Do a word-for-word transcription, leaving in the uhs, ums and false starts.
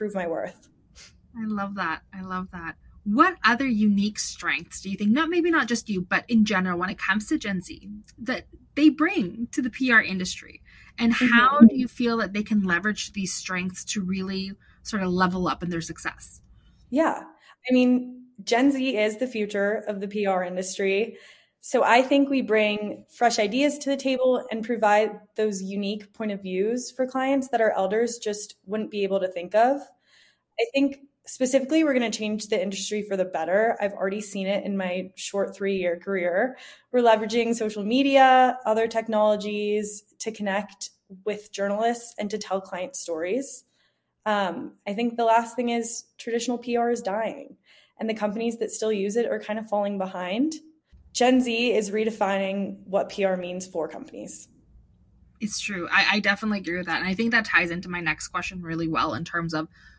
prove my worth. I love that. I love that. What other unique strengths do you think, not maybe not just you, but in general, when it comes to Gen Z, that they bring to the P R industry? And how Mm-hmm. do you feel that they can leverage these strengths to really sort of level up in their success? Yeah. I mean, Gen Z is the future of the P R industry. So I think we bring fresh ideas to the table and provide those unique point of views for clients that our elders just wouldn't be able to think of. I think specifically we're going to change the industry for the better. I've already seen it in my short three-year career. We're leveraging social media, other technologies to connect with journalists and to tell client stories. Um, I think the last thing is traditional P R is dying, and the companies that still use it are kind of falling behind. Gen Z is redefining what P R means for companies. It's true. I, I definitely agree with that. And I think that ties into my next question really well in terms of